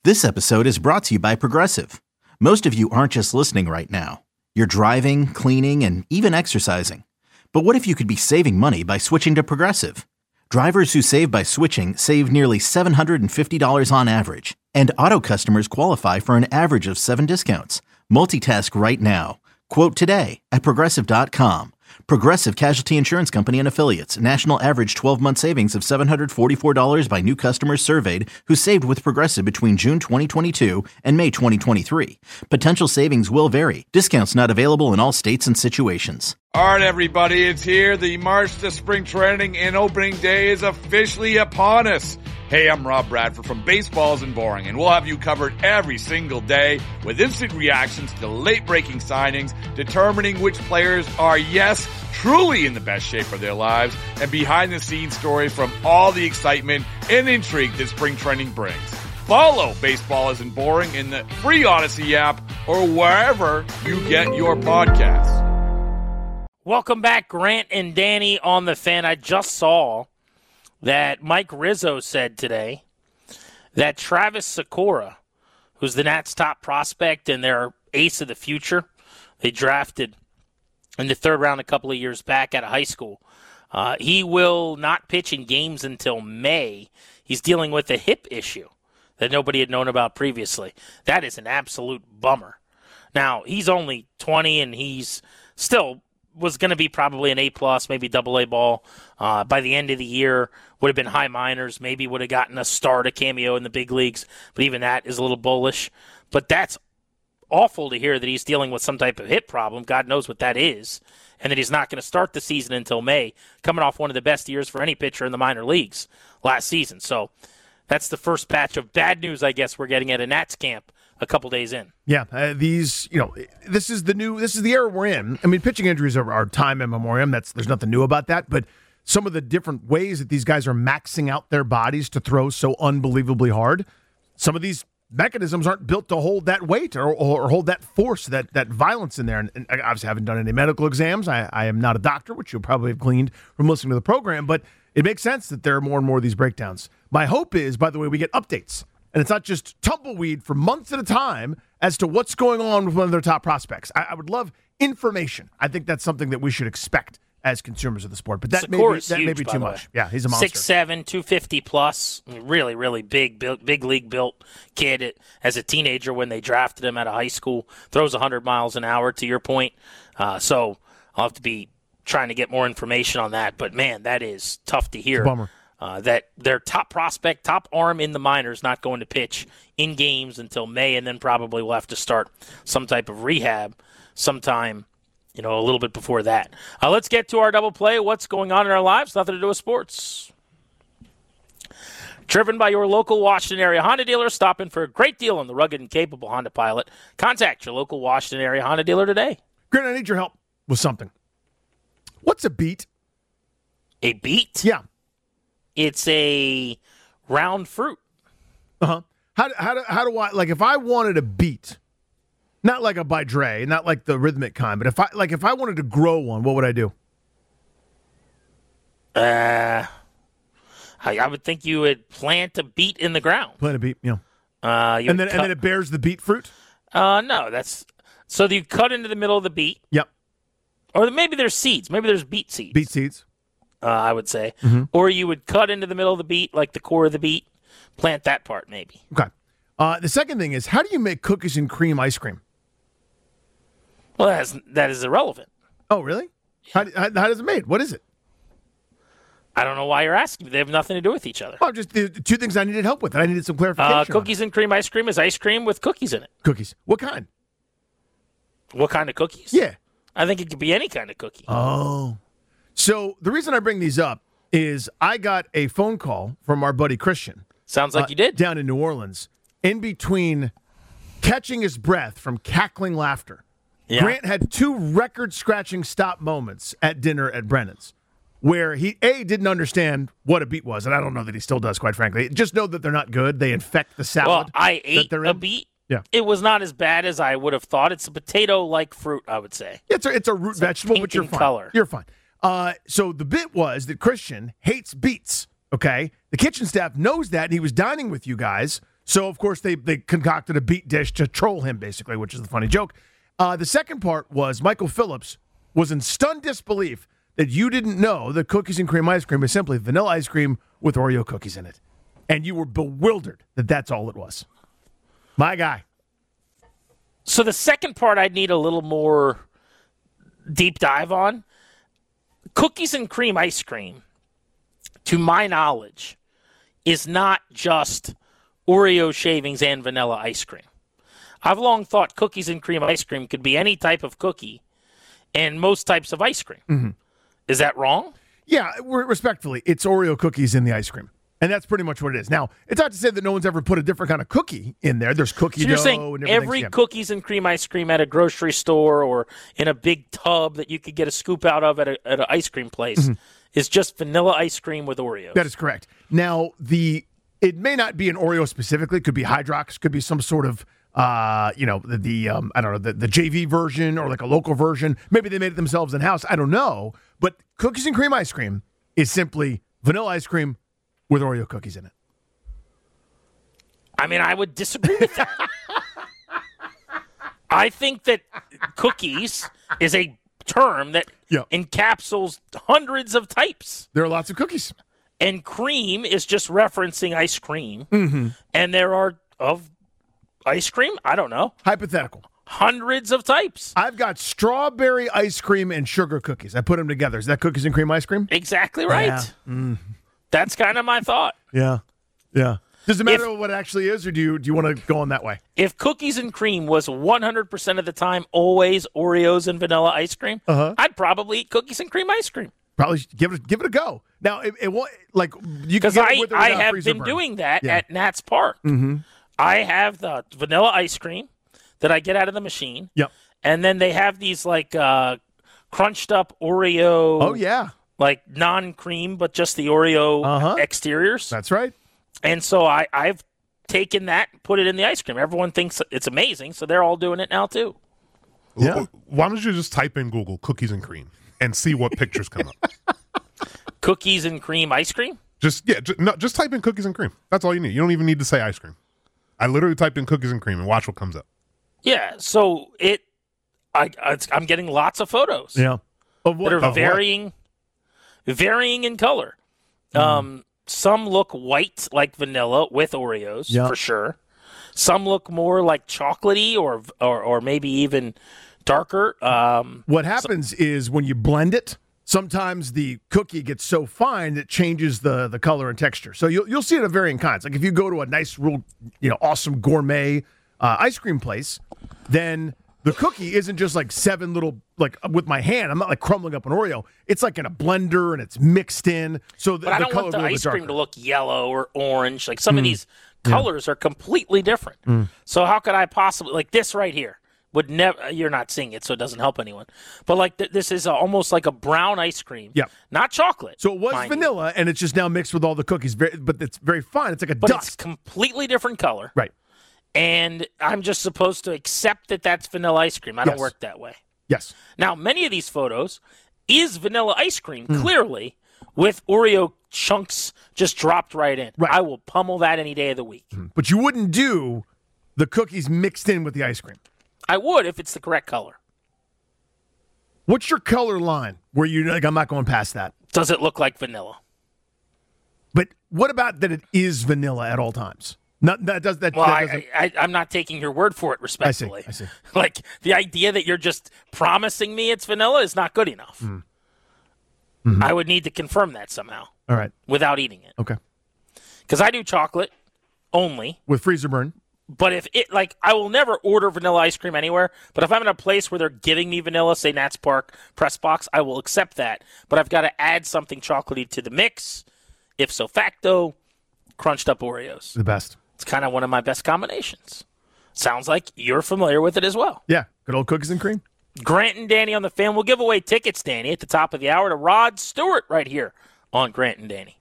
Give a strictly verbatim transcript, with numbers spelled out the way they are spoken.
This episode is brought to you by Progressive. Most of you aren't just listening right now. You're driving, cleaning, and even exercising. But what if you could be saving money by switching to Progressive? Drivers who save by switching save nearly seven hundred fifty dollars on average. And auto customers qualify for an average of seven discounts. Multitask right now. Quote today at Progressive dot com. Progressive Casualty Insurance Company and Affiliates. National average twelve-month savings of seven hundred forty-four dollars by new customers surveyed who saved with Progressive between June twenty twenty-two and May twenty twenty-three. Potential savings will vary. Discounts not available in all states and situations. All right, everybody, it's here. The March to Spring Training and Opening Day is officially upon us. Hey, I'm Rob Bradford from Baseball Isn't Boring, and we'll have you covered every single day with instant reactions to late-breaking signings, determining which players are, yes, truly in the best shape of their lives, and behind-the-scenes stories from all the excitement and intrigue that spring training brings. Follow Baseball Isn't Boring in the free Odyssey app or wherever you get your podcasts. Welcome back, Grant and Danny on the Fan. I just saw that Mike Rizzo said today that Travis Sikora, who's the Nats' top prospect and their ace of the future, they drafted in the third round a couple of years back out of high school, uh, he will not pitch in games until May. He's dealing with a hip issue that nobody had known about previously. That is an absolute bummer. Now, he's only twenty, and he's still was going to be probably an A-plus, maybe double-A ball uh, by the end of the year. Would have been high minors, maybe would have gotten a start, a cameo in the big leagues, but even that is a little bullish. But that's awful to hear that he's dealing with some type of hip problem. God knows what that is, and that he's not going to start the season until May, coming off one of the best years for any pitcher in the minor leagues last season. So that's the first batch of bad news, I guess, we're getting at a Nats camp a couple days in. Yeah, uh, these, you know, this is the new, this is the era we're in. I mean, pitching injuries are, are time immemorial. That's, there's nothing new about that, but some of the different ways that these guys are maxing out their bodies to throw so unbelievably hard, some of these mechanisms aren't built to hold that weight or, or hold that force, that that violence in there. And, and I obviously haven't done any medical exams. I, I am not a doctor, which you'll probably have gleaned from listening to the program, but it makes sense that there are more and more of these breakdowns. My hope is, by the way, we get updates. And it's not just tumbleweed for months at a time as to what's going on with one of their top prospects. I, I would love information. I think that's something that we should expect as consumers of the sport. But that may be, that huge, may be too much. Yeah, he's a monster. six seven, two fifty plus. I mean, really, really big, big, big league built kid it, as a teenager when they drafted him out of high school. Throws one hundred miles an hour, to your point. Uh, so I'll have to be trying to get more information on that. But, man, that is tough to hear. It's a bummer. Uh, that their top prospect, top arm in the minors, not going to pitch in games until May, and then probably will have to start some type of rehab sometime, you know, a little bit before that. Uh, let's get to our double play. What's going on in our lives? Nothing to do with sports. Driven by your local Washington area Honda dealer, stopping for a great deal on the rugged and capable Honda Pilot. Contact your local Washington area Honda dealer today. Grant, I need your help with something. What's a beet? A beet? Yeah. It's a round fruit. Uh-huh. How, how, do, how do I, like, if I wanted a beet, not like a by Dre, not like the rhythmic kind, but if I, like, if I wanted to grow one, what would I do? Uh, I, I would think you would plant a beet in the ground. Plant a beet, yeah. Uh, you and then cut, and then it bears the beet fruit? Uh, no, that's, so you cut into the middle of the beet. Yep. Or maybe there's seeds. Maybe there's beet seeds. Beet seeds. Uh, I would say. Mm-hmm. Or you would cut into the middle of the beet, like the core of the beet, plant that part maybe. Okay. Uh, the second thing is, how do you make cookies and cream ice cream? Well, that is, that is irrelevant. Oh, really? How, how, how is it made? What is it? I don't know why you're asking. They have nothing to do with each other. Oh, just the two things I needed help with. I needed some clarification. Uh, cookies and cream ice cream is ice cream with cookies in it. Cookies. What kind? What kind of cookies? Yeah. I think it could be any kind of cookie. Oh. So the reason I bring these up is I got a phone call from our buddy Christian. Sounds like uh, you did. Down in New Orleans, in between catching his breath from cackling laughter. Yeah. Grant had two record-scratching stop moments at dinner at Brennan's where he, A, didn't understand what a beet was, and I don't know that he still does, quite frankly. Just know that they're not good. They infect the salad. Well, I ate a beet. Yeah. It was not as bad as I would have thought. It's a potato-like fruit, I would say. It's a, it's a root it's vegetable, pink but you're in fine. Color. You're fine. Uh, so the bit was that Christian hates beets, okay? The kitchen staff knows that, and he was dining with you guys, So, of course, they, they concocted a beat dish to troll him, basically, which is the funny joke. Uh, the second part was Michael Phillips was in stunned disbelief that you didn't know that cookies and cream ice cream is simply vanilla ice cream with Oreo cookies in it. And you were bewildered that that's all it was. My guy. So the second part I'd need a little more deep dive on. Cookies and cream ice cream, to my knowledge, is not just Oreo shavings and vanilla ice cream. I've long thought cookies and cream ice cream could be any type of cookie and most types of ice cream. Mm-hmm. Is that wrong? Yeah, respectfully, it's Oreo cookies in the ice cream. And that's pretty much what it is. Now, it's not to say that no one's ever put a different kind of cookie in there. There's cookie so you're dough saying and everything. Every yeah. cookies and cream ice cream at a grocery store or in a big tub that you could get a scoop out of at, a, at an ice cream place mm-hmm. is just vanilla ice cream with Oreos. That is correct. Now, the it may not be an Oreo specifically. It could be Hydrox. Could be some sort of, uh, you know, the, the um, I don't know, the, the J V version or like a local version. Maybe they made it themselves in-house. I don't know. But cookies and cream ice cream is simply vanilla ice cream with Oreo cookies in it. I mean, I would disagree with that. I think that cookies is a term that yeah. encapsulates hundreds of types. There are lots of cookies. And cream is just referencing ice cream. Mm-hmm. And there are, of ice cream, I don't know. Hypothetical. Hundreds of types. I've got strawberry ice cream and sugar cookies. I put them together. Is that cookies and cream ice cream? Exactly right. Yeah. Mm. That's kind of my thought. Yeah. Yeah. Does it matter if, what it actually is, or do you do you want to go on that way? If cookies and cream was one hundred percent of the time always Oreos and vanilla ice cream, uh-huh. I'd probably eat cookies and cream ice cream. Probably give it give it a go. Now, it, it won't like you because I I have been burn. doing that yeah. at Nats Park. Mm-hmm. I have the vanilla ice cream that I get out of the machine. Yep. And then they have these like uh, crunched up Oreo. Oh yeah. Like non-cream, but just the Oreo uh-huh. exteriors. That's right. And so I, I've taken that, put it in the ice cream. Everyone thinks it's amazing, so they're all doing it now too. Yeah. Why don't you just type in Google cookies and cream and see what pictures come up? Cookies and cream ice cream? Just yeah, just, no, just type in cookies and cream. That's all you need. You don't even need to say ice cream. I literally typed in cookies and cream and watch what comes up. Yeah. So it, I, it's, I'm getting lots of photos. Yeah. Of what? That are of varying, what? varying in color. Mm. Um. Some look white like vanilla with Oreos, yeah. for sure. Some look more like chocolatey or or, or maybe even darker. Um, what happens so, is when you blend it, sometimes the cookie gets so fine that it changes the, the color and texture. So you'll, you'll see it of varying kinds. Like if you go to a nice, real, you know, awesome gourmet uh, ice cream place, then the cookie isn't just like seven little, like with my hand. I'm not like crumbling up an Oreo. It's like in a blender and it's mixed in. So the, but I the don't color want the ice cream darker. to look yellow or orange. Like some mm. of these colors yeah. are completely different. Mm. So how could I possibly, like this right here would never, you're not seeing it, so it doesn't help anyone. But like th- this is a, almost like a brown ice cream. Yeah. Not chocolate. So it was vanilla you. and it's just now mixed with all the cookies. Very, but it's very fine. It's like a but dust. It's completely different color. Right. And I'm just supposed to accept that that's vanilla ice cream. I yes. don't work that way. Yes. Now, many of these photos is vanilla ice cream, mm. clearly, with Oreo chunks just dropped right in. Right. I will pummel that any day of the week. Mm. But you wouldn't do the cookies mixed in with the ice cream. I would if it's the correct color. What's your color line where you're like, I'm not going past that? Does it look like vanilla? But what about that it is vanilla at all times? Not, that does that. Well, that I, I, I'm not taking your word for it, respectfully. I see. I see. Like the idea that you're just promising me it's vanilla is not good enough. Mm. Mm-hmm. I would need to confirm that somehow. All right. Without eating it. Okay. Because I do chocolate only with freezer burn. But if it like, I will never order vanilla ice cream anywhere. But if I'm in a place where they're giving me vanilla, say Nats Park Press Box, I will accept that. But I've got to add something chocolatey to the mix. If so facto, crunched up Oreos. The best. It's kind of one of my best combinations. Sounds like you're familiar with it as well. Yeah, good old cookies and cream. Grant and Danny on the Fan. We'll give away tickets, Danny, at the top of the hour to Rod Stewart right here on Grant and Danny.